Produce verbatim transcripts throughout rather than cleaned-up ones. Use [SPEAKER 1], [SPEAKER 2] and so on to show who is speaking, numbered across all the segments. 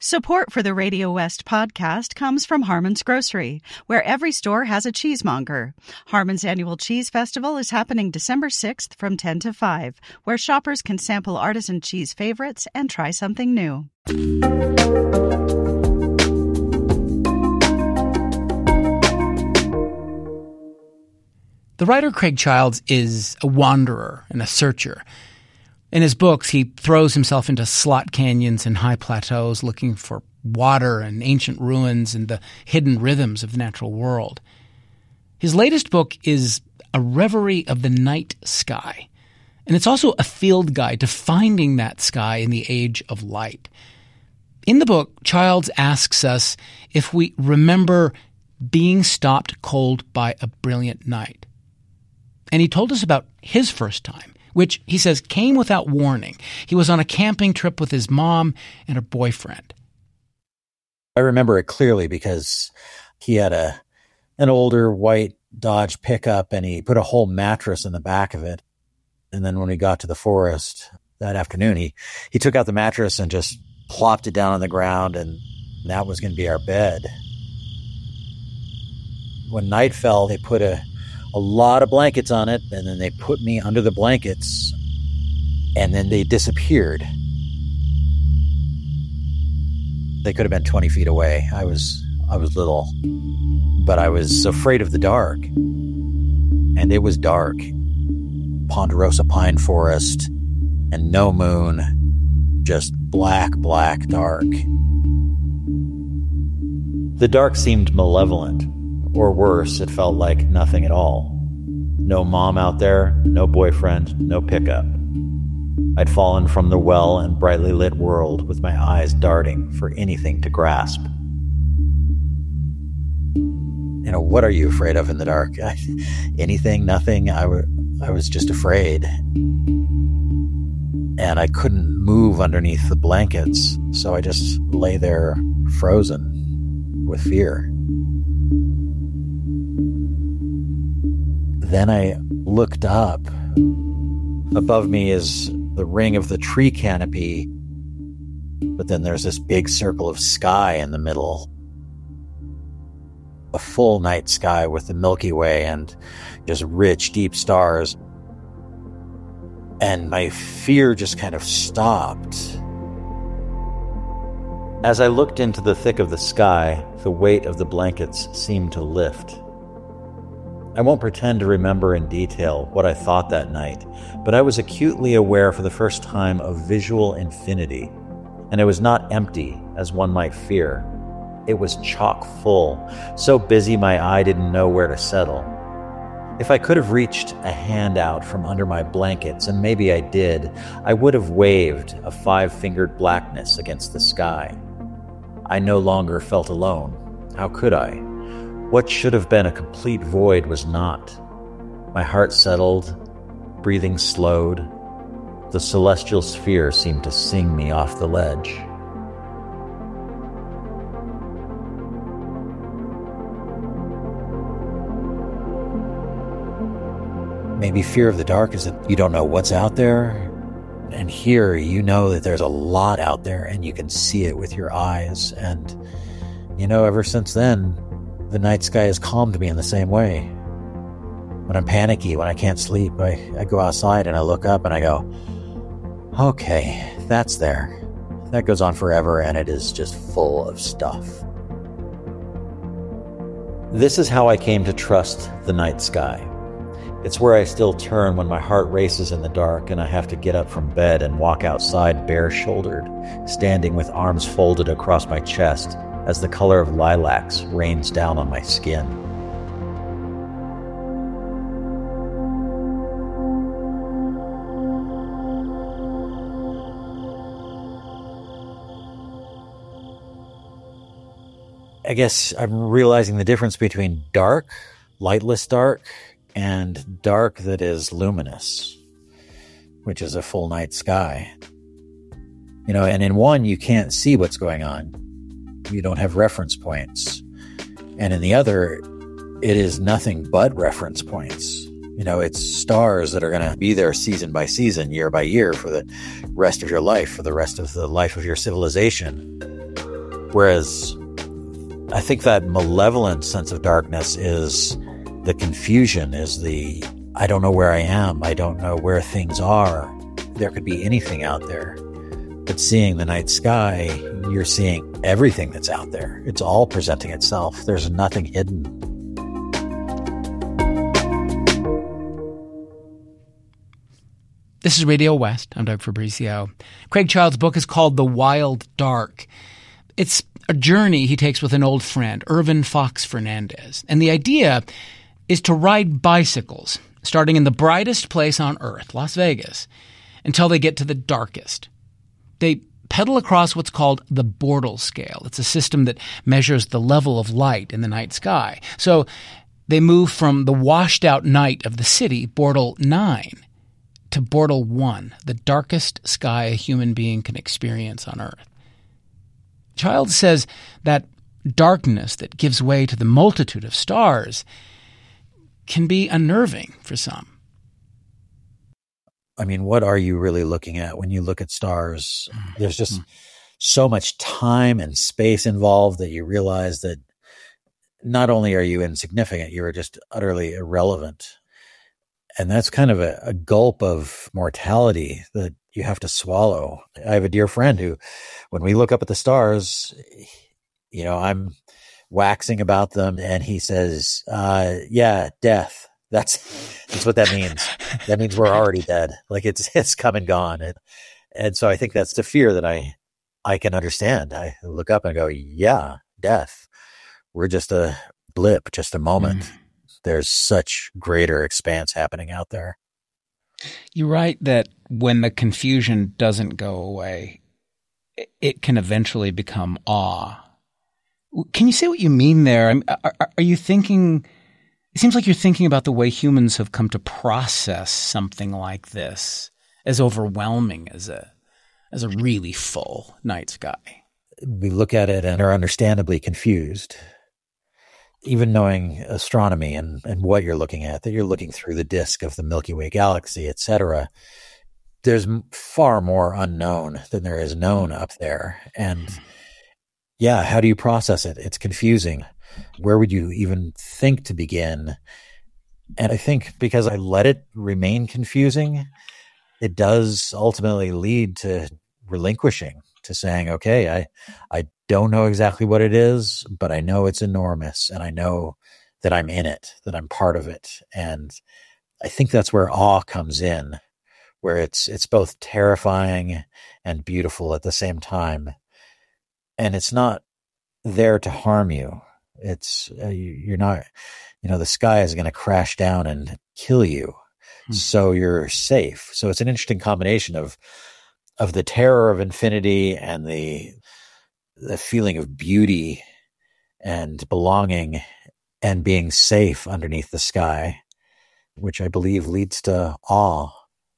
[SPEAKER 1] Support for the Radio West podcast comes from Harmon's Grocery, where every store has a cheesemonger. Harmon's annual cheese festival is happening December sixth from ten to five, where shoppers can sample artisan cheese favorites and try something new.
[SPEAKER 2] The writer Craig Childs is a wanderer and a searcher. In his books, he throws himself into slot canyons and high plateaus looking for water and ancient ruins and the hidden rhythms of the natural world. His latest book is A Reverie of the Night Sky, and it's also a field guide to finding that sky in the age of light. In the book, Childs asks us if we remember being stopped cold by a brilliant night. And he told us about his first time, which, he says, came without warning. He was on a camping trip with his mom and her boyfriend.
[SPEAKER 3] I remember it clearly because he had a an older white Dodge pickup and he put a whole mattress in the back of it. And then when we got to the forest that afternoon, he, he took out the mattress and just plopped it down on the ground, and that was going to be our bed. When night fell, they put a a lot of blankets on it, and then they put me under the blankets, and then they disappeared. They could have been twenty feet away. I was I was little, but I was afraid of the dark. And it was dark. Ponderosa pine forest and no moon, just black, black dark. The dark seemed malevolent. Or worse, it felt like nothing at all. No mom out there, no boyfriend, no pickup. I'd fallen from the well and brightly lit world with my eyes darting for anything to grasp. You know, what are you afraid of in the dark? Anything, nothing. I, w- I was just afraid. And I couldn't move underneath the blankets, so I just lay there frozen with fear. Then I looked up. Above me is the ring of the tree canopy, but then there's this big circle of sky in the middle. A full night sky with the Milky Way and just rich, deep stars. And my fear just kind of stopped. As I looked into the thick of the sky, the weight of the blankets seemed to lift. I won't pretend to remember in detail what I thought that night, but I was acutely aware for the first time of visual infinity, and it was not empty as one might fear. It was chock full, so busy my eye didn't know where to settle. If I could have reached a hand out from under my blankets, and maybe I did, I would have waved a five-fingered blackness against the sky. I no longer felt alone. How could I? What should have been a complete void was not. My heart settled, breathing slowed. The celestial sphere seemed to sing me off the ledge. Maybe fear of the dark is that you don't know what's out there. And here you know that there's a lot out there and you can see it with your eyes. And, you know, ever since then, the night sky has calmed me in the same way. When I'm panicky, when I can't sleep, I, I go outside and I look up and I go, okay, that's there. That goes on forever and it is just full of stuff. This is how I came to trust the night sky. It's where I still turn when my heart races in the dark and I have to get up from bed and walk outside bare-shouldered, standing with arms folded across my chest as the color of lilacs rains down on my skin. I guess I'm realizing the difference between dark, lightless dark, and dark that is luminous, which is a full night sky. You know, and in one, you can't see what's going on. You don't have reference points. And in the other, it is nothing but reference points. You know, it's stars that are going to be there season by season, year by year, for the rest of your life, for the rest of the life of your civilization. Whereas I think that malevolent sense of darkness is the confusion, is the, I don't know where I am. I don't know where things are. There could be anything out there. But seeing the night sky, you're seeing everything that's out there. It's all presenting itself. There's nothing hidden.
[SPEAKER 2] This is Radio West. I'm Doug Fabrizio. Craig Child's book is called The Wild Dark. It's a journey he takes with an old friend, Irvin Fox Fernandez. And the idea is to ride bicycles, starting in the brightest place on Earth, Las Vegas, until they get to the darkest. They pedal across what's called the Bortle scale. It's a system that measures the level of light in the night sky. So they move from the washed-out night of the city, Bortle nine, to Bortle one, the darkest sky a human being can experience on Earth. Child says that darkness that gives way to the multitude of stars can be unnerving for some.
[SPEAKER 3] I mean, what are you really looking at when you look at stars? There's just so much time and space involved that you realize that not only are you insignificant, you're just utterly irrelevant. And that's kind of a, a gulp of mortality that you have to swallow. I have a dear friend who, when we look up at the stars, you know, I'm waxing about them and he says, uh, yeah, death. That's, that's what that means. That means we're already dead. Like it's, it's come and gone. And, and so I think that's the fear that I, I can understand. I look up and go, yeah, death. We're just a blip, just a moment. Mm. There's such greater expanse happening out there.
[SPEAKER 2] You write that when the confusion doesn't go away, it can eventually become awe. Can you say what you mean there? I mean, are, are you thinking... It seems like you're thinking about the way humans have come to process something like this as overwhelming as a as a really full night sky.
[SPEAKER 3] We look at it and are understandably confused. Even knowing astronomy and, and what you're looking at, that you're looking through the disk of the Milky Way galaxy, et cetera, there's far more unknown than there is known up there. And yeah, how do you process it? It's confusing. Where would you even think to begin? And I think because I let it remain confusing, it does ultimately lead to relinquishing, to saying, okay, I, I don't know exactly what it is, but I know it's enormous and I know that I'm in it, that I'm part of it. And I think that's where awe comes in, where it's, it's both terrifying and beautiful at the same time. And it's not there to harm you. It's uh, you, you're not, you know, the sky is going to crash down and kill you. Hmm. So you're safe. So it's an interesting combination of, of the terror of infinity and the, the feeling of beauty and belonging and being safe underneath the sky, which I believe leads to awe.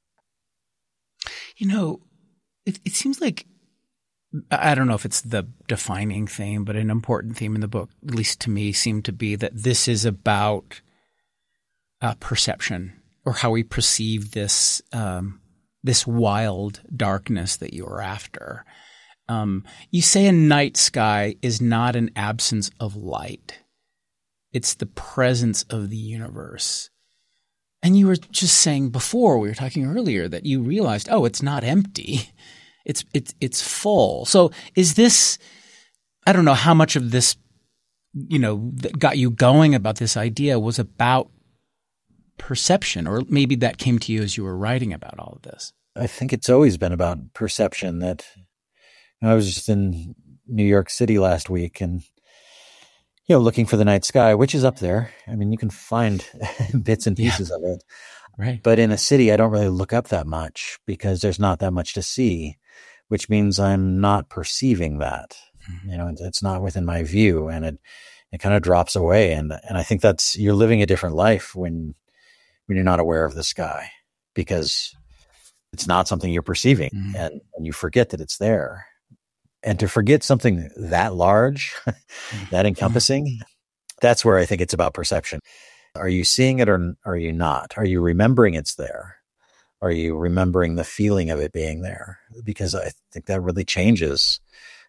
[SPEAKER 2] You know, it, it seems like, I don't know if it's the defining theme, but an important theme in the book, at least to me, seemed to be that this is about uh, perception, or how we perceive this um, this wild darkness that you're after. Um, you say a night sky is not an absence of light. It's the presence of the universe. And you were just saying before, we were talking earlier, that you realized, oh, it's not empty. It's it's it's full. So is this, I don't know how much of this, you know, that got you going about this idea was about perception, or maybe that came to you as you were writing about all of this.
[SPEAKER 3] I think it's always been about perception. That you know, I was just in New York City last week and, you know, looking for the night sky, which is up there. I mean, you can find bits and pieces yeah. of it.
[SPEAKER 2] Right.
[SPEAKER 3] But in a city, I don't really look up that much because there's not that much to see, which means I'm not perceiving that. Mm-hmm. You know, it's not within my view, and it, it kind of drops away. And, and I think that's, you're living a different life when, when you're not aware of the sky, because it's not something you're perceiving, mm-hmm. and, and you forget that it's there. And to forget something that large, that encompassing, mm-hmm. that's where I think it's about perception. Are you seeing it or are you not? Are you remembering it's there? Are you remembering the feeling of it being there? Because I think that really changes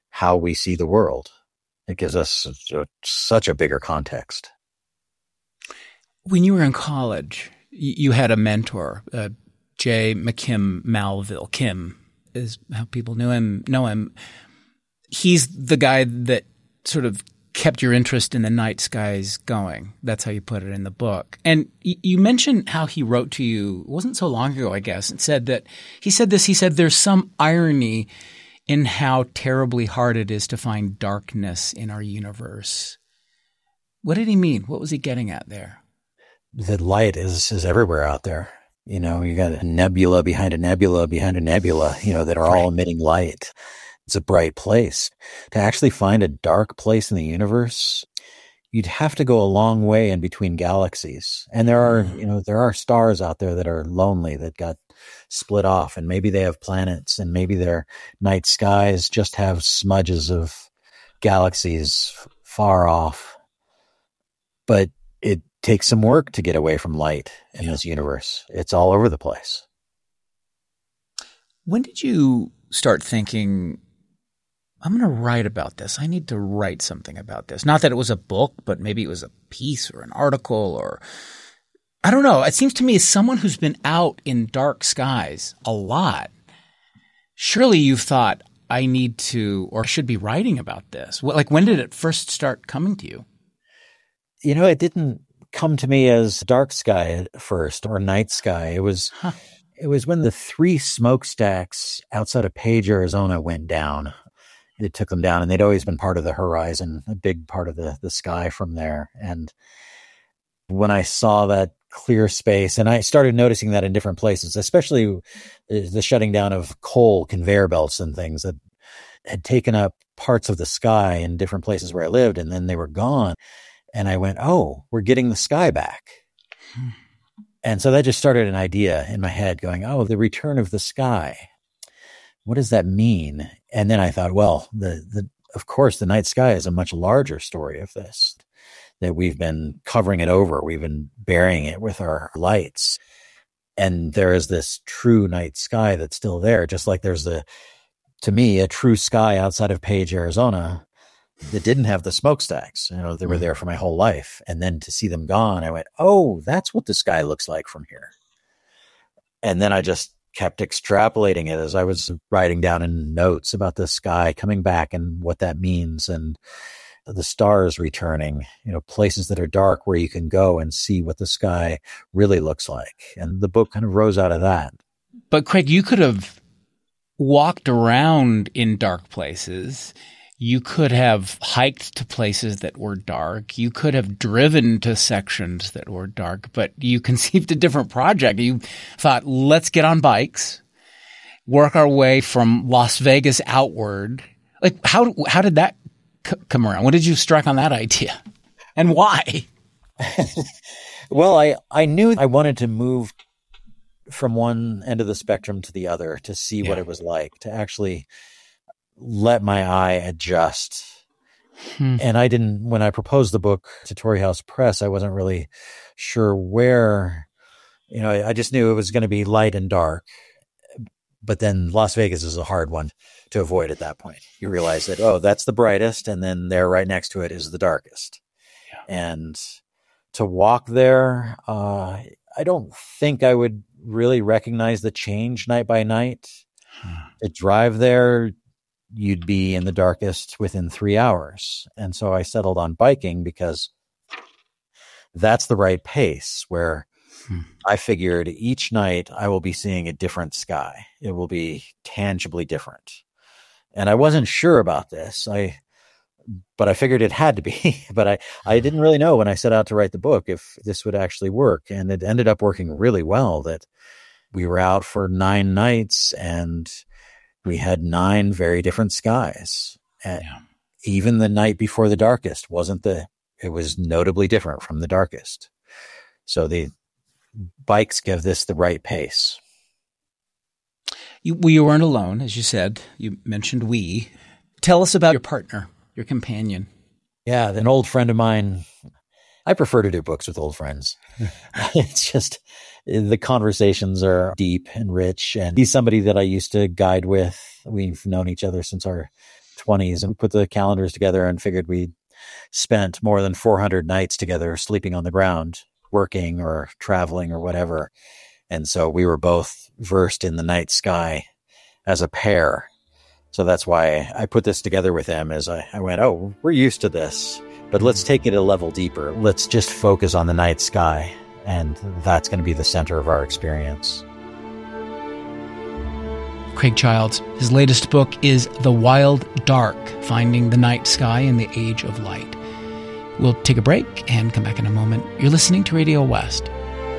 [SPEAKER 3] how we see the world. It gives us such a, such a bigger context.
[SPEAKER 2] When you were in college, you had a mentor, uh, J. McKim Malville. Kim is how people knew him, know him. He's the guy that sort of kept your interest in the night skies going. That's how you put it in the book. And y- you mentioned how he wrote to you, it wasn't so long ago, I guess, and said that he said this, he said, there's some irony in how terribly hard it is to find darkness in our universe. What did he mean? What was he getting at there?
[SPEAKER 3] The light is, is everywhere out there. You know, you got a nebula behind a nebula behind a nebula, you know, that are all emitting light. It's a bright place. To actually find a dark place in the universe, you'd have to go a long way in between galaxies. And there are, you know, there are stars out there that are lonely, that got split off, and maybe they have planets, and maybe their night skies just have smudges of galaxies far off. But it takes some work to get away from light in this universe. It's all over the place.
[SPEAKER 2] When did you start thinking, I'm going to write about this. I need to write something about this. Not that it was a book, but maybe it was a piece or an article, or I don't know. It seems to me, as someone who's been out in dark skies a lot, surely you've thought, I need to, or should be writing about this. Like, when did it first start coming to you?
[SPEAKER 3] You know, it didn't come to me as dark sky at first, or night sky. It was, huh. It was when the three smokestacks outside of Page, Arizona went down. It took them down, and they'd always been part of the horizon, a big part of the, the sky from there. And when I saw that clear space, and I started noticing that in different places, especially the shutting down of coal conveyor belts and things that had taken up parts of the sky in different places where I lived, and then they were gone. And I went, oh, we're getting the sky back. Hmm. And so that just started an idea in my head going, oh, the return of the sky. What does that mean? And then I thought, well, the, the, of course, the night sky is a much larger story of this, that we've been covering it over. We've been burying it with our lights. And there is this true night sky that's still there, just like there's a, to me, a true sky outside of Page, Arizona, that didn't have the smokestacks. You know, they were there for my whole life. And then to see them gone, I went, oh, that's what the sky looks like from here. And then I just kept extrapolating it as I was writing down in notes about the sky coming back and what that means, and the stars returning, you know, places that are dark where you can go and see what the sky really looks like. And the book kind of rose out of that.
[SPEAKER 2] But Craig, you could have walked around in dark places. You could have hiked to places that were dark. You could have driven to sections that were dark, but you conceived a different project. You thought, let's get on bikes, work our way from Las Vegas outward. Like, how how did that c- come around? When did you strike on that idea, and why?
[SPEAKER 3] Well, I, I knew I wanted to move from one end of the spectrum to the other to see yeah. what it was like, to actually let my eye adjust. Hmm. And I didn't, when I proposed the book to Torrey House Press, I wasn't really sure where, you know, I just knew it was going to be light and dark. But then Las Vegas is a hard one to avoid at that point. You realize that, oh, that's the brightest, and then there right next to it is the darkest. Yeah. And to walk there, uh, I don't think I would really recognize the change night by night. Hmm. To drive there, you'd be in the darkest within three hours. And so I settled on biking because that's the right pace, where hmm. I figured each night I will be seeing a different sky. It will be tangibly different. And I wasn't sure about this. I, but I figured it had to be, but I, I didn't really know when I set out to write the book if this would actually work. And it ended up working really well, that we were out for nine nights and we had nine very different skies. And yeah. even the night before the darkest wasn't the, it was notably different from the darkest. So the bikes give this the right pace.
[SPEAKER 2] You, well, you weren't alone, as you said. You mentioned we. Tell us about your partner, your companion.
[SPEAKER 3] Yeah, an old friend of mine. I prefer to do books with old friends. It's just, the conversations are deep and rich. And he's somebody that I used to guide with. We've known each other since our twenties and put the calendars together and figured we'd spent more than four hundred nights together sleeping on the ground, working or traveling or whatever. And so we were both versed in the night sky as a pair. So that's why I put this together with them as I, I went, oh, we're used to this, but let's take it a level deeper. Let's just focus on the night sky. And that's going to be the center of our experience.
[SPEAKER 2] Craig Childs, his latest book is The Wild Dark, Finding the Night Sky in the Age of Light. We'll take a break and come back in a moment. You're listening to Radio West.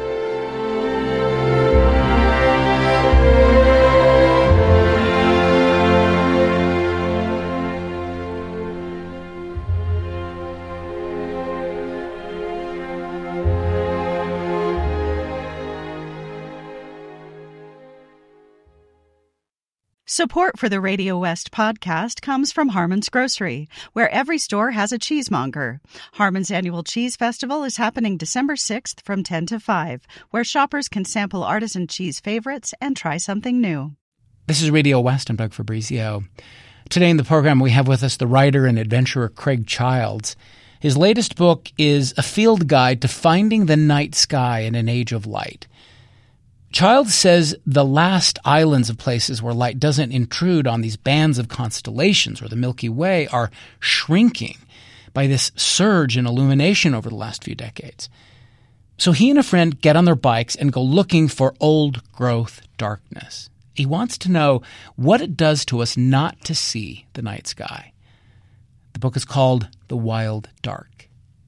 [SPEAKER 1] Support for the Radio West podcast comes from Harmon's Grocery, where every store has a cheesemonger. Harmon's Annual Cheese Festival is happening December sixth from ten to five, where shoppers can sample artisan cheese favorites and try something new.
[SPEAKER 2] This is Radio West. I'm Doug Fabrizio. Today in the program, we have with us the writer and adventurer Craig Childs. His latest book is a field guide to finding the night sky in an age of light. Childs says the last islands of places where light doesn't intrude on these bands of constellations or the Milky Way are shrinking by this surge in illumination over the last few decades. So he and a friend get on their bikes and go looking for old-growth darkness. He wants to know what it does to us not to see the night sky. The book is called The Wild Dark.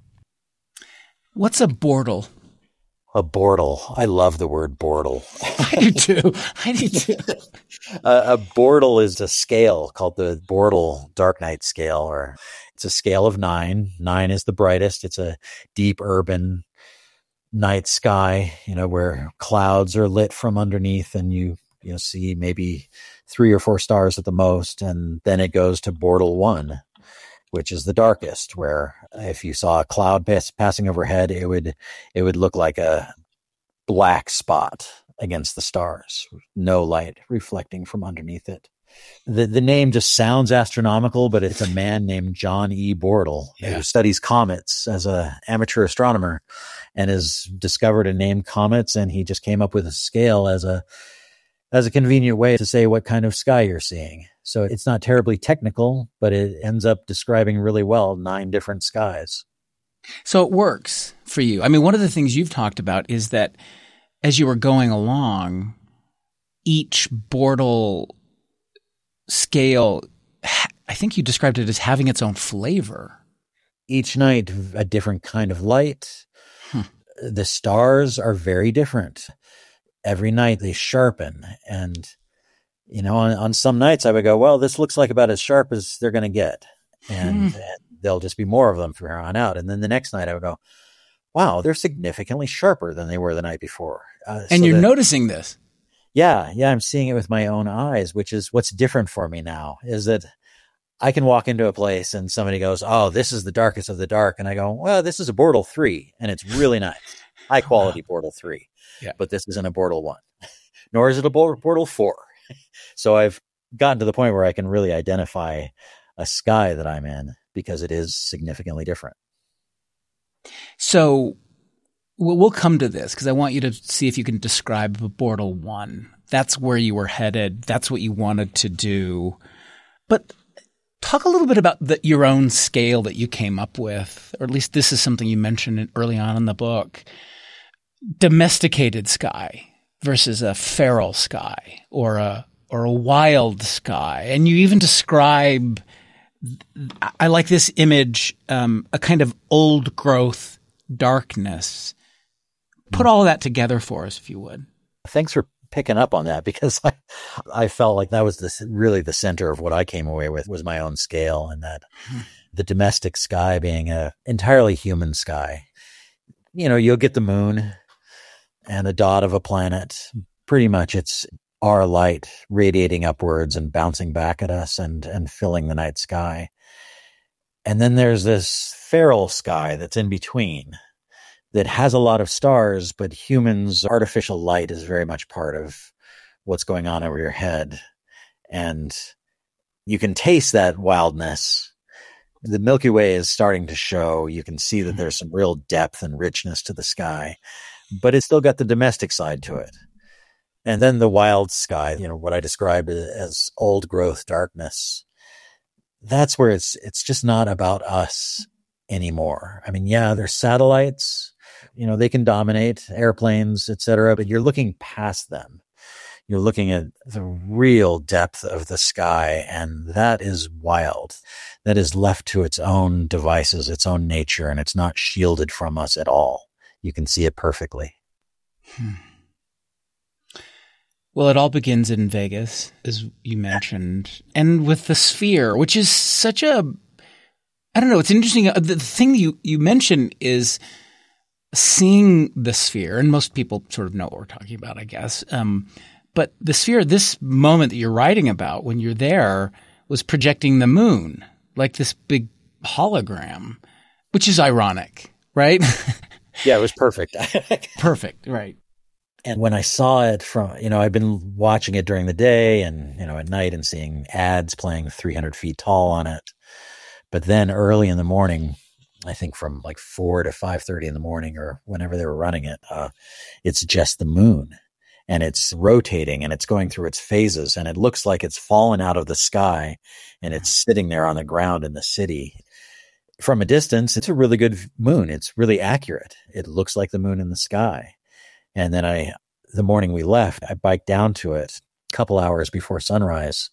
[SPEAKER 2] What's a bortle?
[SPEAKER 3] A bortle. I love the word bortle.
[SPEAKER 2] I do too. I do too.
[SPEAKER 3] uh, a bortle is a scale called the Bortle Dark Night Scale, or it's a scale of nine. Nine is the brightest. It's a deep urban night sky, you know, where clouds are lit from underneath and you, you know, see maybe three or four stars at the most. And then it goes to Bortle one, which is the darkest, where if you saw a cloud pass, passing overhead, it would it would look like a black spot against the stars, no light reflecting from underneath it. The the name just sounds astronomical, but it's a man named John E. Bortle yeah. who studies comets as an amateur astronomer and has discovered and named comets, and he just came up with a scale as a as a convenient way to say what kind of sky you're seeing. So it's not terribly technical, but it ends up describing really well nine different skies.
[SPEAKER 2] So it works for you. I mean, one of the things you've talked about is that as you were going along, each Bortle scale, I think you described it as having its own flavor.
[SPEAKER 3] Each night, a different kind of light. Hmm. The stars are very different. Every night they sharpen, and you know, on, on some nights I would go, well, this looks like about as sharp as they're going to get. And, hmm. and there'll just be more of them from here on out. And then the next night I would go, wow, they're significantly sharper than they were the night before. Uh,
[SPEAKER 2] and
[SPEAKER 3] so
[SPEAKER 2] you're
[SPEAKER 3] that,
[SPEAKER 2] noticing this.
[SPEAKER 3] Yeah. Yeah. I'm seeing it with my own eyes, which is what's different for me now is that I can walk into a place and somebody goes, oh, this is the darkest of the dark. And I go, well, this is a Bortle three and it's really nice. High quality Bortle three. Yeah. But this isn't a Bortle one, nor is it a Bortle four. So I've gotten to the point where I can really identify a sky that I'm in because it is significantly different.
[SPEAKER 2] So we'll come to this because I want you to see if you can describe Bortle one. That's where you were headed. That's what you wanted to do. But talk a little bit about the, your own scale that you came up with, or at least this is something you mentioned early on in the book. Domesticated sky versus a feral sky or a or a wild sky. And you even describe, I like this image, um, a kind of old growth darkness. Put all of that together for us, if you would.
[SPEAKER 3] Thanks for picking up on that because I, I felt like that was the, really the center of what I came away with was my own scale, and that hmm. the domestic sky being a entirely human sky. You know, you'll get the moon and a dot of a planet. Pretty much it's our light radiating upwards and bouncing back at us and, and filling the night sky. And then there's this feral sky that's in between that has a lot of stars, but humans' artificial light is very much part of what's going on over your head. And You can taste that wildness. The Milky Way is starting to show. You can see that there's some real depth and richness to the sky, but it's still got the domestic side to it. And then the wild sky, you know, what I describe as old growth darkness. That's where it's, it's just not about us anymore. I mean, yeah, there's satellites, you know, they can dominate airplanes, et cetera, but you're looking past them. You're looking at the real depth of the sky, and that is wild. That is left to its own devices, its own nature, and it's not shielded from us at all. You can see it perfectly.
[SPEAKER 2] Hmm. Well, it all begins in Vegas, as you mentioned, and with the Sphere, which is such a, I don't know, it's interesting. The, the thing you, you mentioned is seeing the Sphere, and most people sort of know what we're talking about, I guess. Um, but the Sphere, this moment that you're writing about when you're there, was projecting the moon, like this big hologram, which is ironic, right?
[SPEAKER 3] Yeah, it was perfect.
[SPEAKER 2] Perfect, right.
[SPEAKER 3] And when I saw it from, you know, I've been watching it during the day and, you know, at night and seeing ads playing three hundred feet tall on it. But then early in the morning, I think from like four to five thirty in the morning or whenever they were running it, uh, it's just the moon. And it's rotating and it's going through its phases, and it looks like it's fallen out of the sky and it's sitting there on the ground in the city. From a distance, it's a really good moon. It's really accurate. It looks like the moon in the sky. And then I, the morning we left, I biked down to it a couple hours before sunrise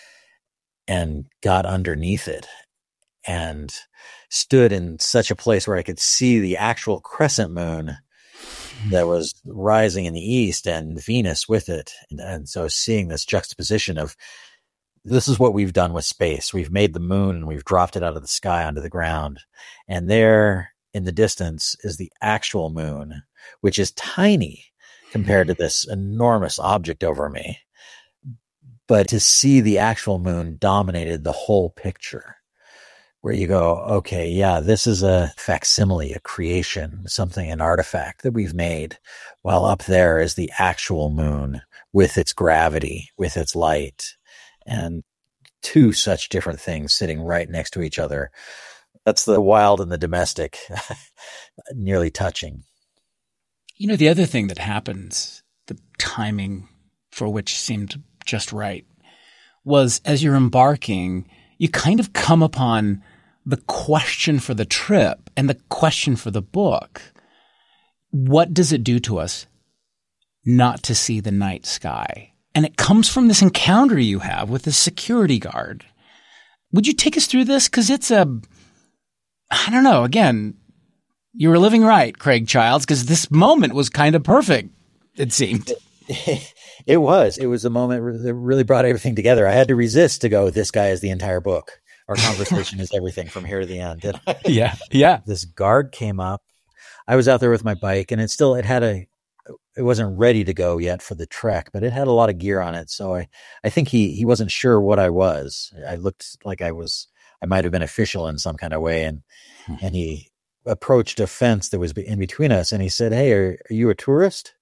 [SPEAKER 3] and got underneath it and stood in such a place where I could see the actual crescent moon that was rising in the east and Venus with it. And, and so seeing this juxtaposition of, this is what we've done with space. We've made the moon and we've dropped it out of the sky onto the ground. And there in the distance is the actual moon, which is tiny compared to this enormous object over me. But to see the actual moon dominated the whole picture, where you go, okay, yeah, this is a facsimile, a creation, something, an artifact that we've made, while up there is the actual moon with its gravity, with its light, and two such different things sitting right next to each other. That's the wild and the domestic, nearly touching.
[SPEAKER 2] You know, the other thing that happens, the timing for which seemed just right, was as you're embarking, you kind of come upon the question for the trip and the question for the book. What does it do to us not to see the night sky? And it comes from this encounter you have with the security guard. Would you take us through this? Because it's a, I don't know, again, you were living right, Craig Childs, because this moment was kind of perfect, it seemed.
[SPEAKER 3] It was. It was a moment that really brought everything together. I had to resist to go, this guy is the entire book. Our conversation is everything from here to the end. Did I?
[SPEAKER 2] Yeah. Yeah.
[SPEAKER 3] This guard came up. I was out there with my bike, and it still, it had a, it wasn't ready to go yet for the trek, but it had a lot of gear on it. So I, I think he, he wasn't sure what I was. I looked like I was, I might've been official in some kind of way. And, hmm. and he approached a fence that was in between us, and he said, "Hey, are, are you a tourist?"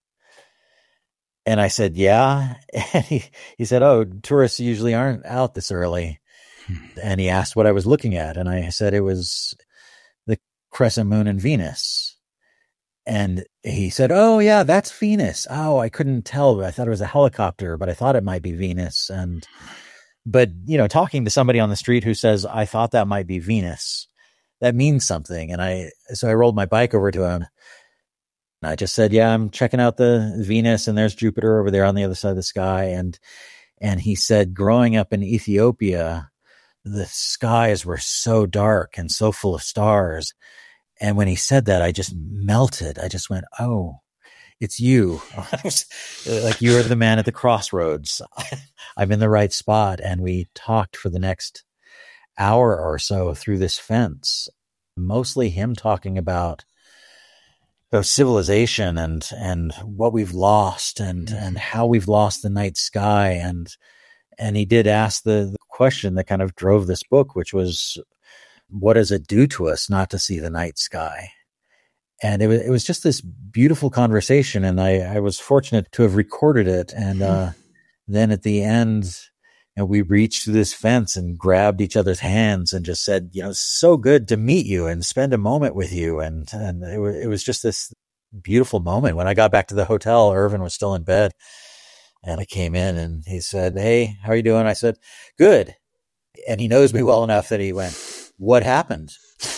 [SPEAKER 3] And I said, "Yeah." And he, he said, "Oh, tourists usually aren't out this early." And he asked what I was looking at. And I said it was the crescent moon and Venus. And he said, "Oh, yeah, that's Venus." Oh, I couldn't tell. I thought it was a helicopter, but I thought it might be Venus. And, but, you know, talking to somebody on the street who says, "I thought that might be Venus," that means something. And I, so I rolled my bike over to him. And I just said, "Yeah, I'm checking out the Venus, and there's Jupiter over there on the other side of the sky." And, and he said, growing up in Ethiopia, the skies were so dark and so full of stars. And when he said that, I just melted. I just went, "Oh, it's you." Like, you are the man at the crossroads. I'm in the right spot. And we talked for the next hour or so through this fence, mostly him talking about of civilization and, and what we've lost and, and how we've lost the night sky. And, and he did ask the, the question that kind of drove this book, which was, what does it do to us not to see the night sky? And it was, it was just this beautiful conversation. And I, I was fortunate to have recorded it. And, uh, then at the end, And we reached through this fence and grabbed each other's hands and just said, you know, so good to meet you and spend a moment with you. And, and it, w- it was just this beautiful moment. When I got back to the hotel, Irvin was still in bed, and I came in and he said, "Hey, how are you doing?" I said, "Good." And he knows me well enough that he went, "What happened?"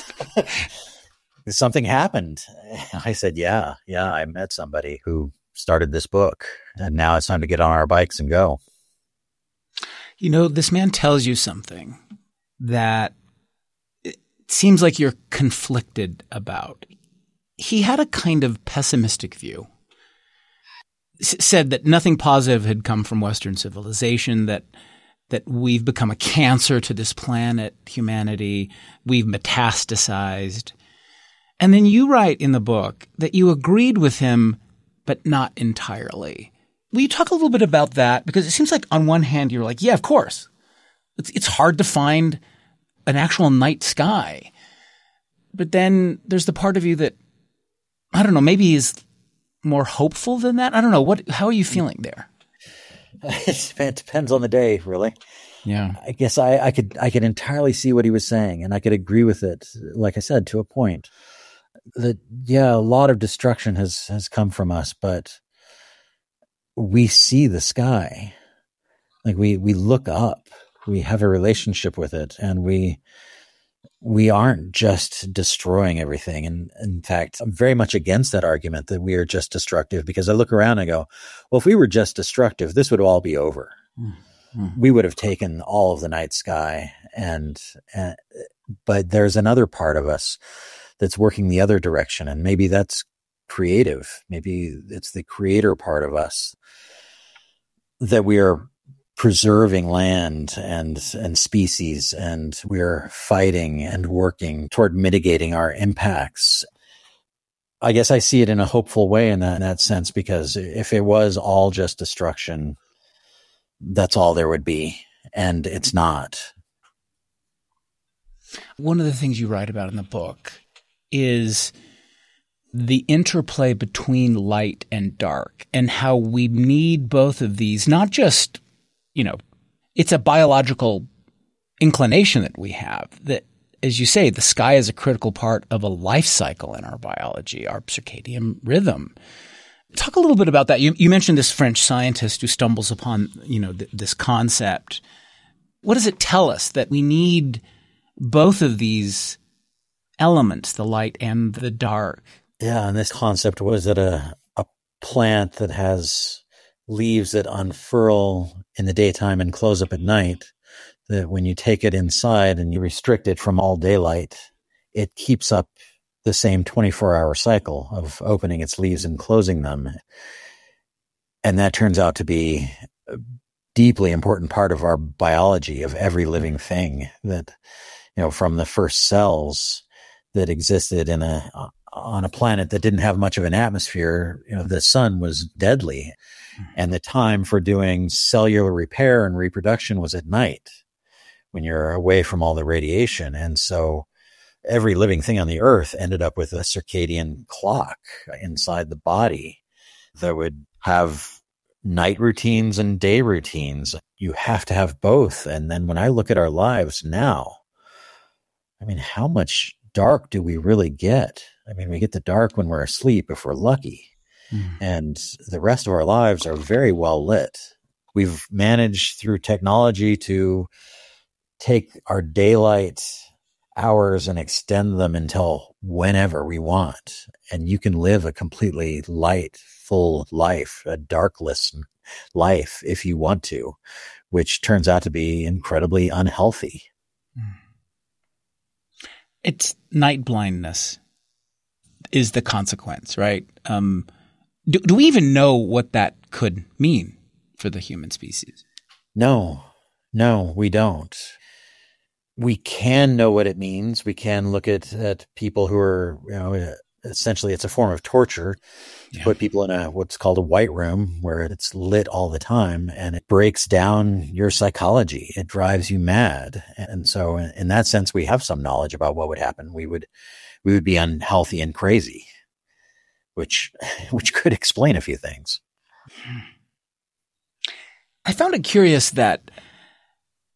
[SPEAKER 3] Something happened. I said, yeah, yeah, I met somebody who started this book, and now it's time to get on our bikes and go.
[SPEAKER 2] You know, this man tells you something that it seems like you're conflicted about. He had a kind of pessimistic view. S- said that nothing positive had come from Western civilization, that that we've become a cancer to this planet, humanity, we've metastasized. And then you write in the book that you agreed with him, but not entirely. Will you talk a little bit about that? Because it seems like on one hand, you're like, yeah, of course. It's, it's hard to find an actual night sky. But then there's the part of you that, I don't know, maybe is more hopeful than that. I don't know. What, how are you feeling there?
[SPEAKER 3] It depends on the day, really.
[SPEAKER 2] Yeah.
[SPEAKER 3] I guess I, I could, I could entirely see what he was saying, and I could agree with it. Like I said, to a point that, yeah, a lot of destruction has, has come from us, but we see the sky. Like we, we look up, we have a relationship with it, and we, we aren't just destroying everything. And in fact, I'm very much against that argument that we are just destructive, because I look around and go, well, if we were just destructive, this would all be over. Mm-hmm. We would have taken all of the night sky. And, and, but there's another part of us that's working the other direction. And maybe that's creative. Maybe it's the creator part of us, that we are preserving land and, and species, and we're fighting and working toward mitigating our impacts. I guess I see it in a hopeful way in that, in that sense, because if it was all just destruction, that's all there would be. And it's not.
[SPEAKER 2] One of the things you write about in the book is the interplay between light and dark, and how we need both of these, not just, you know, it's a biological inclination that we have that, as you say, the sky is a critical part of a life cycle in our biology, our circadian rhythm. Talk a little bit about that. You, you mentioned this French scientist who stumbles upon, you know, th- this concept. What does it tell us? That we need both of these elements, the light and the dark.
[SPEAKER 3] Yeah, and this concept was that a, a plant that has leaves that unfurl in the daytime and close up at night, that when you take it inside and you restrict it from all daylight, it keeps up the same twenty-four hour cycle of opening its leaves and closing them. And that turns out to be a deeply important part of our biology, of every living thing, that, you know, from the first cells that existed in a, on a planet that didn't have much of an atmosphere, you know, the sun was deadly, and the time for doing cellular repair and reproduction was at night when you're away from all the radiation. And so every living thing on the earth ended up with a circadian clock inside the body that would have night routines and day routines. You have to have both. And then when I look at our lives now, I mean, how much dark do we really get? I mean, we get the dark when we're asleep, if we're lucky. Mm. And the rest of our lives are very well lit. We've managed through technology to take our daylight hours and extend them until whenever we want. And you can live a completely light, full life, a darkless life if you want to, which turns out to be incredibly unhealthy.
[SPEAKER 2] It's night blindness is the consequence, right? Um, do, do we even know what that could mean for the human species?
[SPEAKER 3] No, no, we don't. We can know what it means. We can look at, at people who are, you know, essentially it's a form of torture to yeah. put people in a, what's called a white room where it's lit all the time, and it breaks down your psychology. It drives you mad. And so in, in that sense, we have some knowledge about what would happen. We would, we would be unhealthy and crazy, which, which could explain a few things.
[SPEAKER 2] I found it curious that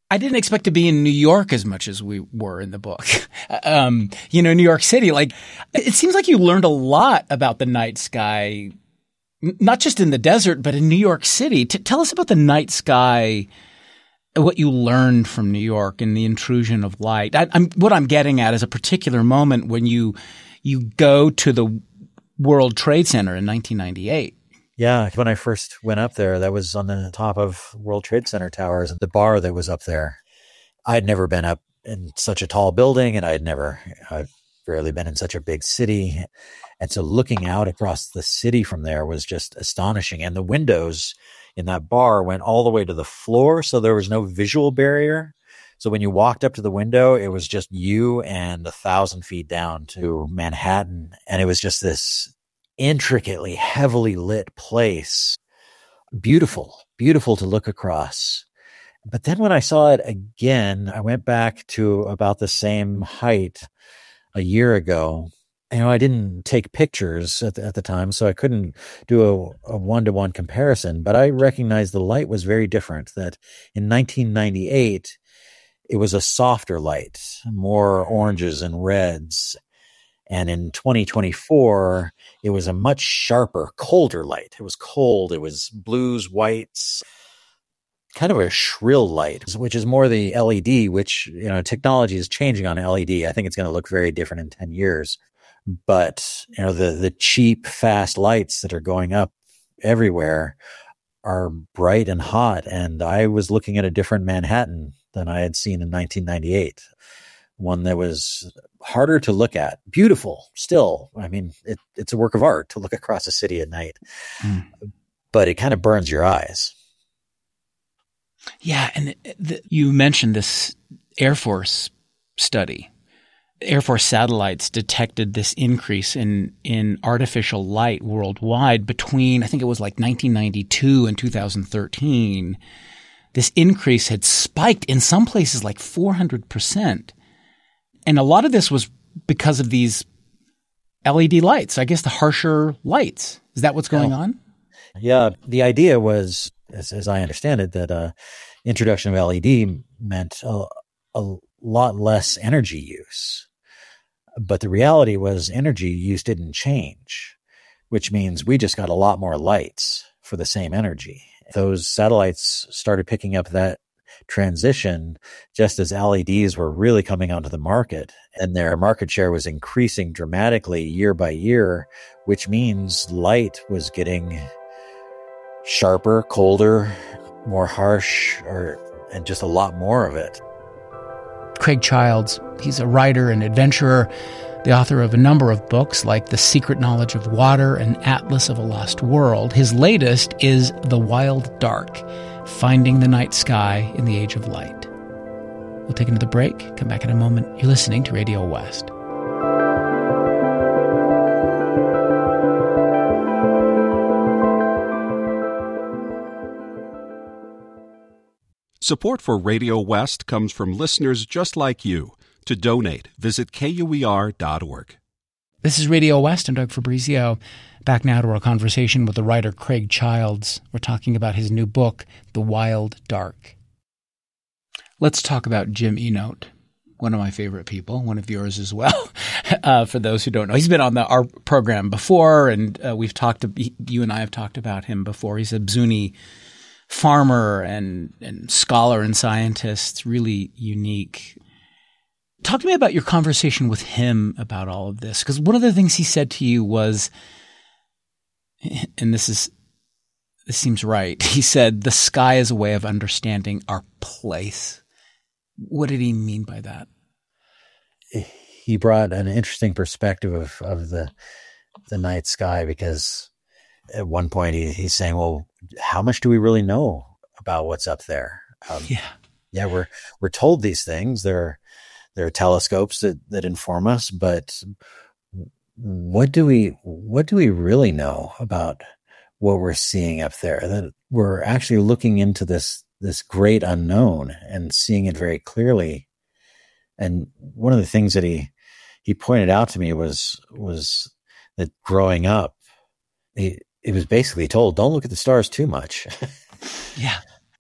[SPEAKER 2] I didn't expect to be in New York as much as we were in the book. um, you know, New York City, like it seems like you learned a lot about the night sky, not just in the desert, but in New York City. T- tell us about the night sky, what you learned from New York and the intrusion of light. I, I'm, what I'm getting at is a particular moment when you you go to the World Trade Center in nineteen ninety-eight.
[SPEAKER 3] Yeah, when I first went up there, that was on the top of World Trade Center towers, the bar that was up there. I'd never been up in such a tall building, and I'd never, I'd rarely been in such a big city. And so looking out across the city from there was just astonishing. And the windows in that bar went all the way to the floor, so there was no visual barrier. So when you walked up to the window, it was just you and a thousand feet down to Manhattan. And it was just this intricately, heavily lit place. Beautiful, beautiful to look across. But then when I saw it again, I went back to about the same height a year ago. You know, I didn't take pictures at the, at the time, so I couldn't do a, a one-to-one comparison, but I recognized the light was very different, that in nineteen ninety-eight, it was a softer light, more oranges and reds. And in twenty twenty-four, it was a much sharper, colder light. It was cold. It was blues, whites, kind of a shrill light, which is more the L E D, which, you know, technology is changing on L E D. I think it's going to look very different in ten years. But, you know, the, the cheap, fast lights that are going up everywhere are bright and hot. And I was looking at a different Manhattan than I had seen in nineteen ninety-eight. One that was harder to look at, beautiful still. I mean, it, it's a work of art to look across a city at night, mm. but it kind of burns your eyes.
[SPEAKER 2] Yeah. And the, you mentioned this Air Force study. Air Force satellites detected this increase in, in artificial light worldwide between, I think it was like nineteen ninety-two and two thousand thirteen. This increase had spiked in some places like four hundred percent. And a lot of this was because of these L E D lights, I guess the harsher lights. Is that what's going on?
[SPEAKER 3] Yeah. The idea was, as, as I understand it, that uh, introduction of L E D meant a, a lot less energy use. But the reality was energy use didn't change, which means we just got a lot more lights for the same energy. Those satellites started picking up that transition just as L E Ds were really coming onto the market, and their market share was increasing dramatically year by year, which means light was getting sharper, colder, more harsh, or and just a lot more of it.
[SPEAKER 2] Craig Childs, he's a writer and adventurer, the author of a number of books like The Secret Knowledge of Water and Atlas of a Lost World. His latest is The Wild Dark, Finding the Night Sky in the Age of Light. We'll take another break, come back in a moment. You're listening to Radio West.
[SPEAKER 4] Support for Radio West comes from listeners just like you. To donate, visit K U E R dot org.
[SPEAKER 2] This is Radio West. I'm Doug Fabrizio. Back now to our conversation with the writer Craig Childs. We're talking about his new book, The Wild Dark. Let's talk about Jim Enote, one of my favorite people, one of yours as well. uh, for those who don't know, he's been on the, our program before, and uh, we've talked. You and I have talked about him before. He's a Zuni farmer and, and scholar and scientist, really unique. Talk to me about your conversation with him about all of this, because one of the things he said to you was, and this is this seems right, he said, the sky is a way of understanding our place. What did he mean by that?
[SPEAKER 3] He brought an interesting perspective of, of the the night sky, because at one point he, he's saying, well, how much do we really know about what's up there? Um,
[SPEAKER 2] yeah.
[SPEAKER 3] Yeah, we're we're told these things. There are, there are telescopes that, that inform us, but what do we what do we really know about what we're seeing up there? That we're actually looking into this this great unknown and seeing it very clearly. And one of the things that he he pointed out to me was was that growing up, he, it was basically told, don't look at the stars too much.
[SPEAKER 2] Yeah.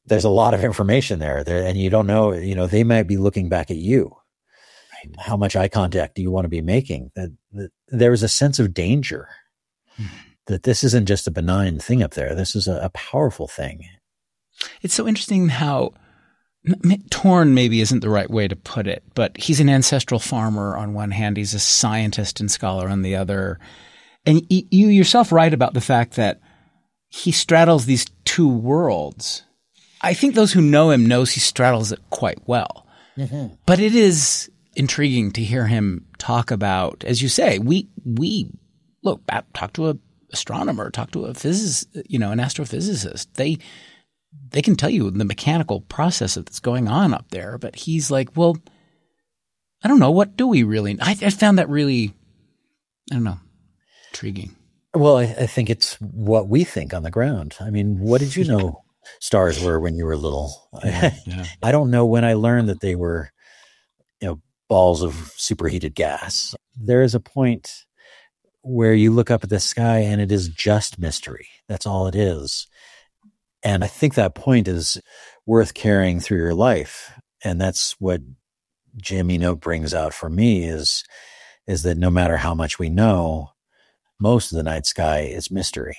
[SPEAKER 3] there's a lot of information there, there, and you don't know, you know, they might be looking back at you. Right? How much eye contact do you want to be making? That, that there is a sense of danger mm-hmm. that this isn't just a benign thing up there. This is a, a powerful thing.
[SPEAKER 2] It's so interesting how torn maybe isn't the right way to put it, but he's an ancestral farmer on one hand. He's a scientist and scholar on the other. And you yourself write about the fact that he straddles these two worlds. I think those who know him knows he straddles it quite well. Mm-hmm. But it is intriguing to hear him talk about, as you say, we we look, talk to a astronomer, talk to a physicist, you know, an astrophysicist. They they can tell you the mechanical process that's going on up there. But he's like, well, I don't know. What do we really? I, I found that really, I don't know, intriguing.
[SPEAKER 3] Well, I, I think it's what we think on the ground. I mean, what did you know stars were when you were little?
[SPEAKER 2] Yeah, yeah.
[SPEAKER 3] I don't know when I learned that they were, you know, balls of superheated gas. There is a point where you look up at the sky and it is just mystery. That's all it is. And I think that point is worth carrying through your life. And that's what Jim Eno brings out for me is, is that no matter how much we know, most of the night sky is mystery.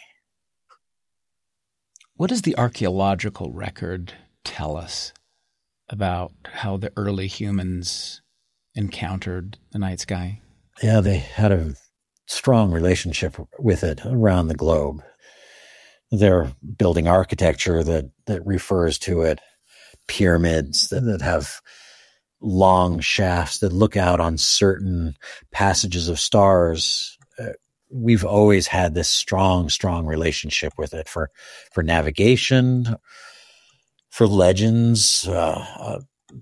[SPEAKER 2] What does the archaeological record tell us about how the early humans encountered the night sky?
[SPEAKER 3] Yeah, they had a strong relationship with it around the globe. They're building architecture that, that refers to it, pyramids that, that have long shafts that look out on certain passages of stars. Uh, we've always had this strong, strong relationship with it for, for navigation, for legends, uh, uh,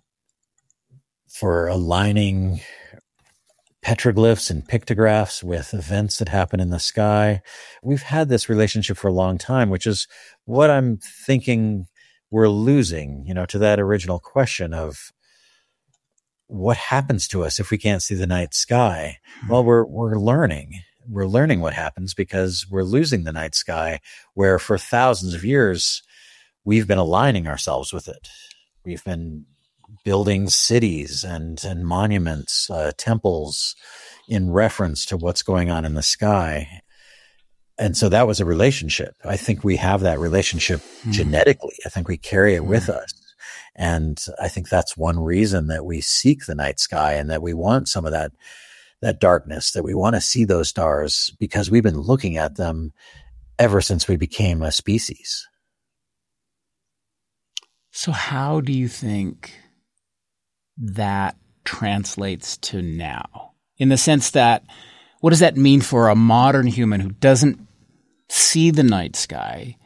[SPEAKER 3] for aligning petroglyphs and pictographs with events that happen in the sky. We've had this relationship for a long time, which is what I'm thinking we're losing, you know, to that original question of what happens to us if we can't see the night sky. Well, we're, we're learning. We're learning what happens because we're losing the night sky, where for thousands of years, we've been aligning ourselves with it. We've been building cities and, and monuments, uh, temples in reference to what's going on in the sky. And so that was a relationship. I think we have that relationship mm. genetically. I think we carry it mm. with us. And I think that's one reason that we seek the night sky and that we want some of that, that darkness, that we want to see those stars because we've been looking at them ever since we became a species.
[SPEAKER 2] So how do you think that translates to now? In the sense that, what does that mean for a modern human who doesn't see the night sky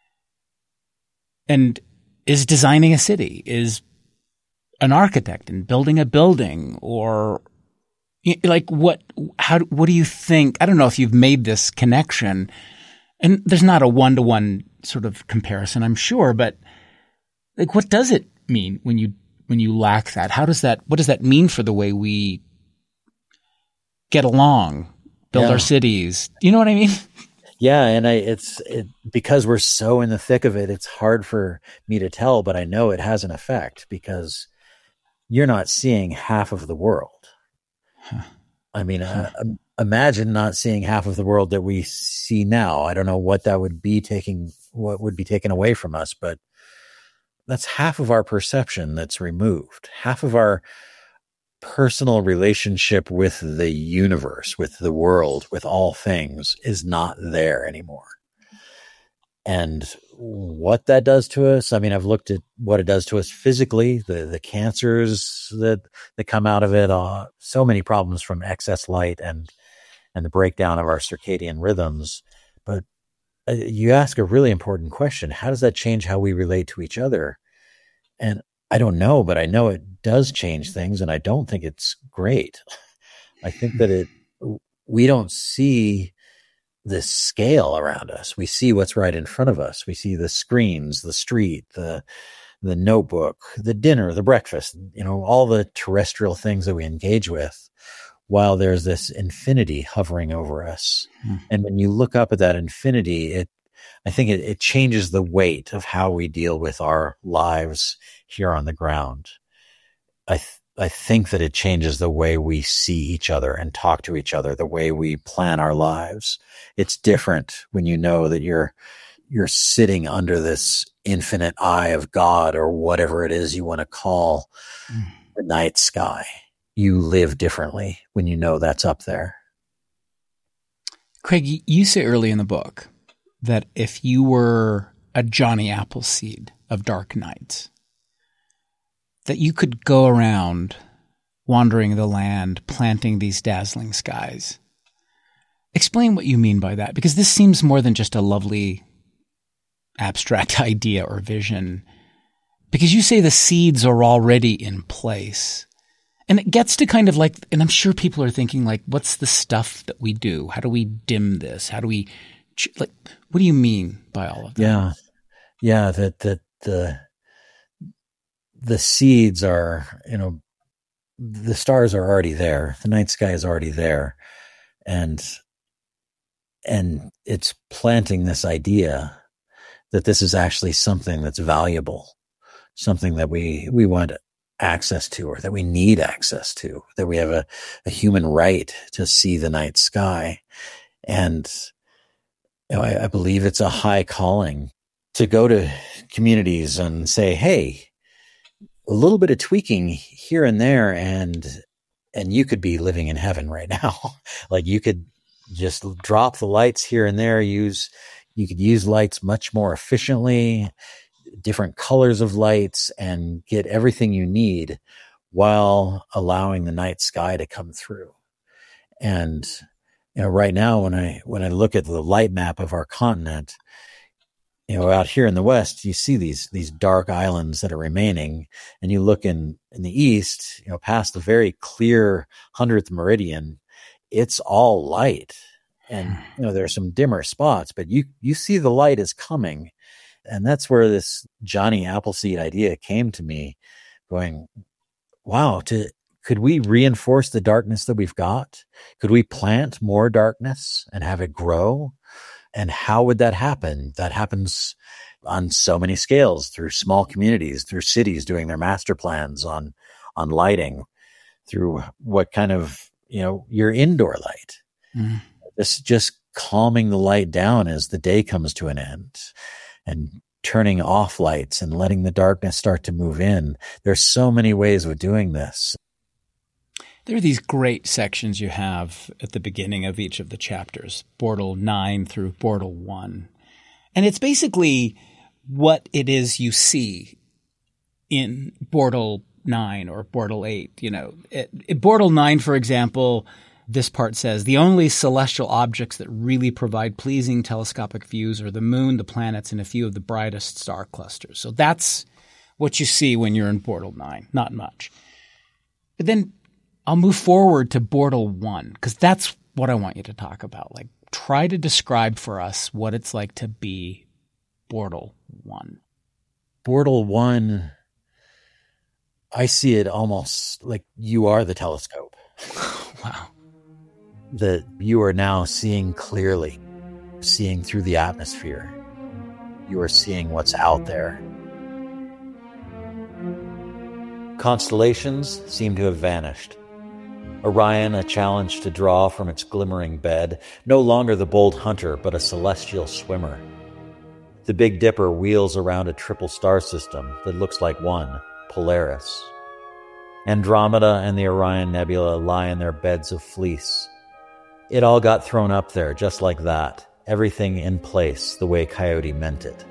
[SPEAKER 2] and is designing a city, is an architect and building a building, or like what, how, what do you think? I don't know if you've made this connection, and there's not a one-to-one sort of comparison, I'm sure, but like, what does it mean when you, when you lack that? How does that, what does that mean for the way we get along, build yeah. our cities? You know what I mean?
[SPEAKER 3] Yeah. And I, it's it, because we're so in the thick of it, it's hard for me to tell, but I know it has an effect because you're not seeing half of the world. Huh. I mean, huh. uh, imagine not seeing half of the world that we see now. I don't know what that would be taking, what would be taken away from us, but that's half of our perception that's removed. Half of our personal relationship with the universe, with the world, with all things is not there anymore. And what that does to us, I mean, I've looked at what it does to us physically, the, the cancers that, that come out of it, uh, so many problems from excess light and, and the breakdown of our circadian rhythms. But uh, you ask a really important question. How does that change how we relate to each other? And I don't know, but I know it does change things, and I don't think it's great. I think that it, we don't see the scale around us. We see what's right in front of us. We see the screens, the street, the, the notebook, the dinner, the breakfast, you know, all the terrestrial things that we engage with, while there's this infinity hovering over us. Hmm. And when you look up at that infinity, it, I think it, it changes the weight of how we deal with our lives here on the ground. I th- I think that it changes the way we see each other and talk to each other, the way we plan our lives. It's different when you know that you're you're sitting under this infinite eye of God, or whatever it is you want to call mm. the night sky. You live differently when you know that's up there.
[SPEAKER 2] Craig, you say early in the book that if you were a Johnny Appleseed of dark nights, that you could go around wandering the land, planting these dazzling skies. Explain what you mean by that, because this seems more than just a lovely abstract idea or vision, because you say the seeds are already in place. And it gets to kind of like, and I'm sure people are thinking like, what's the stuff that we do? How do we dim this? How do we, like, what do you mean by all of that?
[SPEAKER 3] Yeah. Yeah. That, that, the, the seeds are, you know, the stars are already there. The night sky is already there. And, and it's planting this idea that this is actually something that's valuable, something that we, we want access to, or that we need access to, that we have a, a human right to see the night sky. And, you know, I, I believe it's a high calling to go to communities and say, hey, a little bit of tweaking here and there, and and you could be living in heaven right now. Like, you could just drop the lights here and there, use you could use lights much more efficiently, different colors of lights, and get everything you need while allowing the night sky to come through. And you know, right now when I when I look at the light map of our continent, you know, out here in the West, you see these, these dark islands that are remaining, and you look in, in the East, you know, past the very clear hundredth meridian, it's all light. And, you know, there are some dimmer spots, but you, you see the light is coming. And that's where this Johnny Appleseed idea came to me, going, wow, to, could we reinforce the darkness that we've got? Could we plant more darkness and have it grow? And how would that happen? That happens on so many scales, through small communities, through cities doing their master plans on, on lighting, through what kind of, you know, your indoor light. Mm. This just calming the light down as the day comes to an end, and turning off lights and letting the darkness start to move in. There's so many ways of doing this.
[SPEAKER 2] There are these great sections you have at the beginning of each of the chapters, Bortle nine through Bortle one. And it's basically what it is you see in Bortle nine or Bortle eight. You know, at, at Bortle nine, for example, this part says, the only celestial objects that really provide pleasing telescopic views are the moon, the planets, and a few of the brightest star clusters. So that's what you see when you're in Bortle nine, not much. But then I'll move forward to Bortle one, because that's what I want you to talk about. Like, try to describe for us what it's like to be Bortle one.
[SPEAKER 3] Bortle one, I see it almost like you are the telescope.
[SPEAKER 2] Wow.
[SPEAKER 3] That you are now seeing clearly, seeing through the atmosphere. You are seeing what's out there. Constellations seem to have vanished. Orion, a challenge to draw from its glimmering bed, no longer the bold hunter, but a celestial swimmer. The Big Dipper wheels around a triple star system that looks like one, Polaris. Andromeda and the Orion Nebula lie in their beds of fleece. It all got thrown up there just like that, everything in place the way Coyote meant it.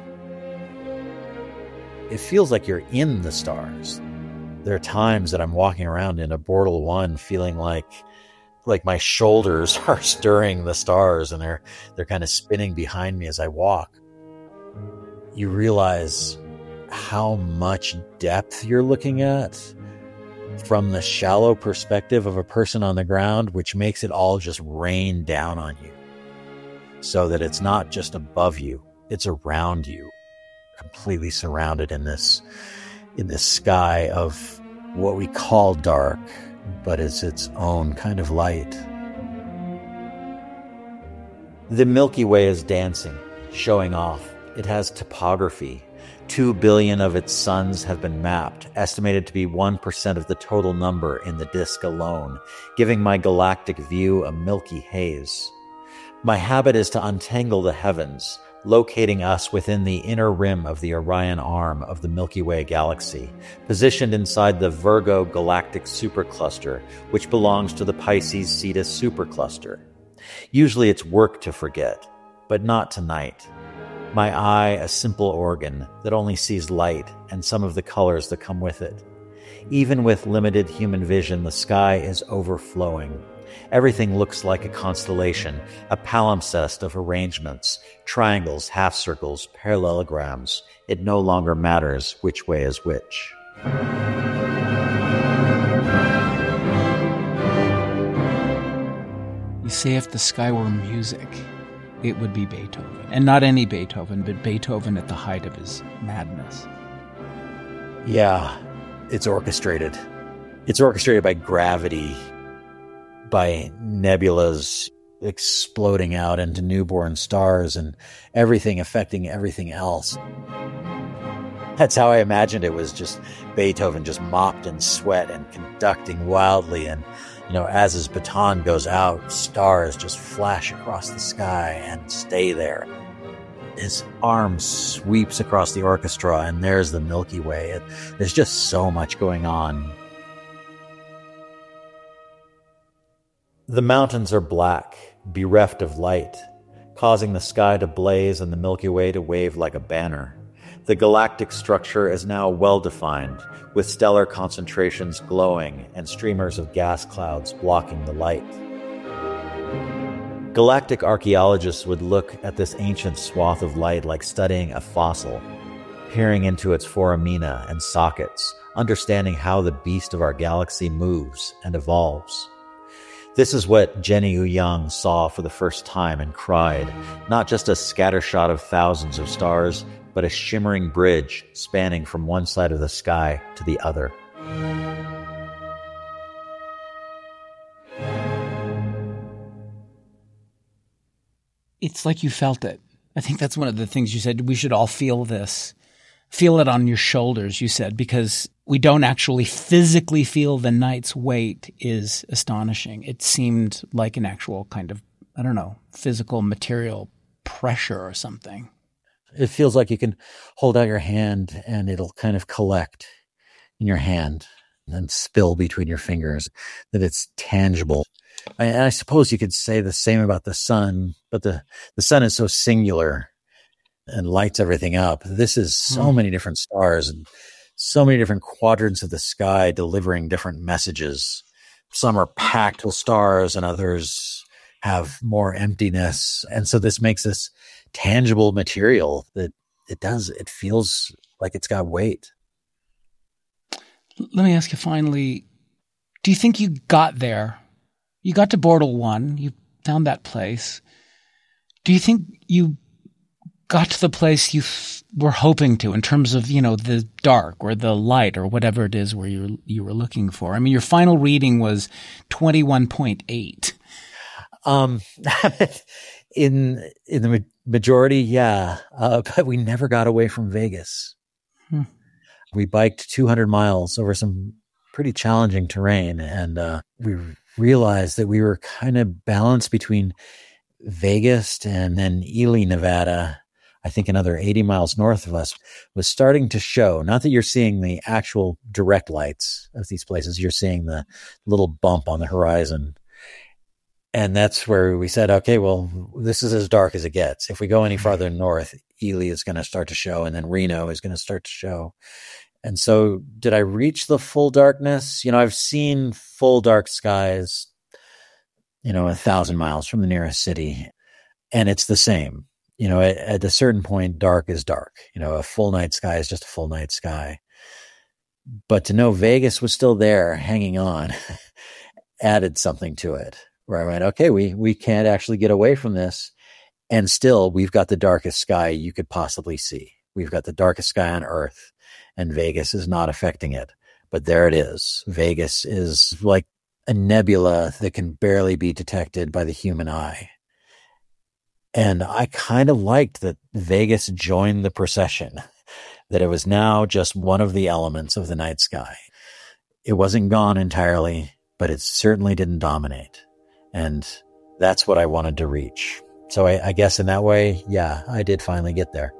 [SPEAKER 3] It feels like you're in the stars. There are times that I'm walking around in a Bortle one feeling like like my shoulders are stirring the stars, and they're they're kind of spinning behind me as I walk. You realize how much depth you're looking at from the shallow perspective of a person on the ground, which makes it all just rain down on you, so that it's not just above you, it's around you, completely surrounded in this in this sky of what we call dark, but it's its own kind of light. The Milky Way is dancing, showing off. It has topography. Two billion of its suns have been mapped, estimated to be one percent of the total number in the disk alone, giving my galactic view a milky haze. My habit is to untangle the heavens, locating us within the inner rim of the Orion arm of the Milky Way galaxy, positioned inside the Virgo galactic supercluster, which belongs to the Pisces Cetus supercluster. Usually it's work to forget, but not tonight. My eye, a simple organ that only sees light and some of the colors that come with it. Even with limited human vision, the sky is overflowing. Everything looks like a constellation, a palimpsest of arrangements, triangles, half circles, parallelograms. It no longer matters which way is which.
[SPEAKER 2] You say if the sky were music, it would be Beethoven. And not any Beethoven, but Beethoven at the height of his madness.
[SPEAKER 3] Yeah, it's orchestrated. It's orchestrated by gravity, by nebulas exploding out into newborn stars and everything affecting everything else. That's how I imagined it was, just Beethoven just mopped in sweat and conducting wildly, and you know, as his baton goes out, stars just flash across the sky and stay there. His arm sweeps across the orchestra, and there's the Milky Way. It, there's just so much going on. The mountains are black, bereft of light, causing the sky to blaze and the Milky Way to wave like a banner. The galactic structure is now well-defined, with stellar concentrations glowing and streamers of gas clouds blocking the light. Galactic archaeologists would look at this ancient swath of light like studying a fossil, peering into its foramina and sockets, understanding how the beast of our galaxy moves and evolves. This is what Jenny Yang saw for the first time and cried, not just a scattershot of thousands of stars, but a shimmering bridge spanning from one side of the sky to the other.
[SPEAKER 2] It's like you felt it. I think that's one of the things you said. We should all feel this. Feel it on your shoulders, you said, because we don't actually physically feel the night's weight is astonishing. It seemed like an actual kind of, I don't know, physical material pressure or something.
[SPEAKER 3] It feels like you can hold out your hand and it'll kind of collect in your hand and then spill between your fingers, that it's tangible. I, I suppose you could say the same about the sun, but the, the sun is so singular and lights everything up. This is so mm. many different stars and so many different quadrants of the sky delivering different messages. Some are packed with stars and others have more emptiness. And so this makes this tangible material that it does, it feels like it's got weight.
[SPEAKER 2] Let me ask you finally, do you think you got there? You got to Bortle one, you found that place. Do you think you got to the place you f- were hoping to in terms of, you know, the dark or the light or whatever it is where you you were looking for? I mean, your final reading was twenty-one point eight.
[SPEAKER 3] Um, in in the majority, yeah, uh, but we never got away from Vegas. Hmm. We biked two hundred miles over some pretty challenging terrain, and uh, we realized that we were kind of balanced between Vegas and then Ely, Nevada. I think another eighty miles north of us was starting to show. Not that you're seeing the actual direct lights of these places, you're seeing the little bump on the horizon. And that's where we said, okay, well, this is as dark as it gets. If we go any farther north, Ely is going to start to show, and then Reno is going to start to show. And so did I reach the full darkness? You know, I've seen full dark skies, you know, a thousand miles from the nearest city, and it's the same. You know, at, at a certain point, dark is dark. You know, a full night sky is just a full night sky. But to know Vegas was still there, hanging on, added something to it. Where I went, okay, we, we can't actually get away from this. And still, we've got the darkest sky you could possibly see. We've got the darkest sky on Earth, and Vegas is not affecting it. But there it is. Vegas is like a nebula that can barely be detected by the human eye. And I kind of liked that Vegas joined the procession, that it was now just one of the elements of the night sky. It wasn't gone entirely, but it certainly didn't dominate. And that's what I wanted to reach. So I, I guess in that way, yeah, I did finally get there.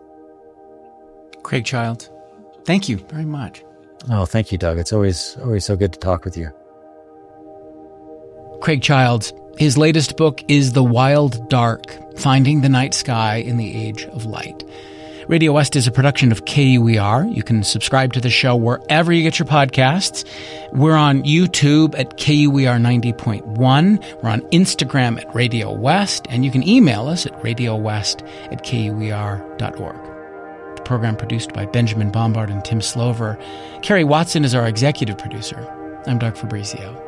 [SPEAKER 2] Craig Childs, thank you very much.
[SPEAKER 3] Oh, thank you, Doug. It's always always so good to talk with you.
[SPEAKER 2] Craig Childs, his latest book is The Wild Dark, Finding the Night Sky in the Age of Light. Radio West is a production of K U E R. You can subscribe to the show wherever you get your podcasts. We're on YouTube at K U E R ninety point one. We're on Instagram at Radio West, and you can email us at radiowest at K U E R dot org. The program produced by Benjamin Bombard and Tim Slover. Carrie Watson is our executive producer. I'm Doug Fabrizio.